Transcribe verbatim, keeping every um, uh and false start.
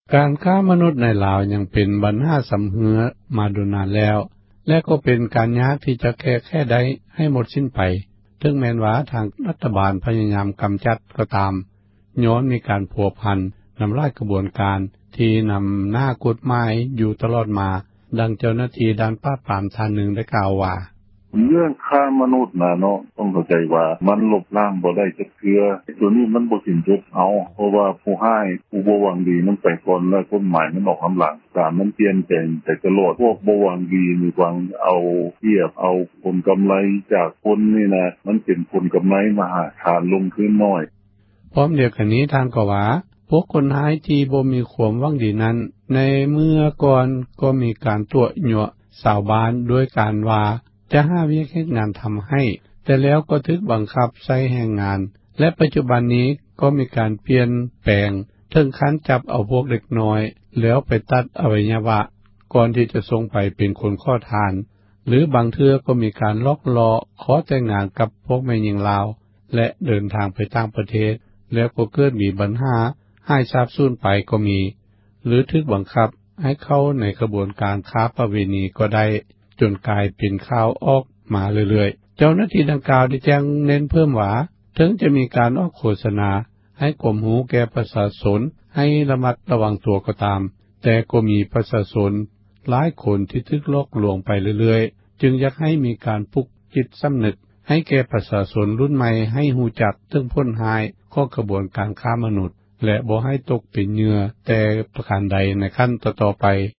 การค้ามนุษย์ในลาวยังเป็นปัญหาสำเหือมาโดนนานแล้วและก็เป็นการยากที่จะแก้แค่ได้ให้หมดสิ้นไปถึงแม้นว่าทางรัฐบาลพยายามกำจัดก็ตามย้อนมีการพัวพันนำลายกระบวนการที่นำหน้ากฎหมายอยู่ตลอดมาดังเจ้าหน้าที่ด้านปราบปรามท่านหนึ่งได้กล่าวว่าเรื่องค้ามนุษย์นะเนาะต้องเข้าใจว่ามันลบล้างบ่ได้จักเทื่อตัวนี้มันบ่สิ้นสุดเอาเพราะว่าผู้ร้ายผู้บ่หวังดีมันไปก่อนแล้วกฎหมายมันออกกำลังการมันเปลี่ยนแปลงแต่ตลอดพวกบ่หวังดีมีหวังเอาเปรียบเอาผลกำไรจากคนนี่นะมันเป็นผลกำไรมหาศาลลงทุนน้อยพร้อมเดียวกันนี้ทางก็ว่าพวกคนร้ายที่บ่มีความหวังดีนั้นในเมื่อก่อนก็มีการตัวยั่วชาวบ้านด้วยการว่าจะหาวิธีงานทําให้แต่แล้วก็ถึกบังคับใช้แรงงานและปัจจุบันนี้ก็มีการเปลี่ยนแปลงถึงขั้นจับเอาพวกเด็กน้อยแล้วไปตัดอวัยวะก่อนที่จะส่งไปเป็นคนขอทานหรือบางเทื่อก็มีการลอกลอขอแต่งงานกับพวกแม่หญิงลาวและเดินทางไปต่างประเทศแล้วก็เกิดมีปัญหาหายสาบสูญไปก็มีหรือถึกบังคับให้เข้าในกระบวนการค้าประเวณีก็ได้จนกลายเป็นข่าวออกมาเรื่อยๆเจ้าหน้าที่ดังกล่าวได้แจ้งเน้นเพิ่มว่าถึงจะมีการออกโฆษณาให้ความรู้แก่ประชาชนให้ระมัดระวังตัวก็ตามแต่ก็มีประชาชนหลายคนที่ถูกหลอกลวงไปเรื่อยๆจึงอยากให้มีการปลุกจิตสำนึกให้แก่ประชาชนรุ่นใหม่ให้ฮู้จักถึงผลร้ายของกระบวนการค้ามนุษย์และบ่ให้ตกเป็นเหยื่อแต่ประการใดในขั้นต่อๆไป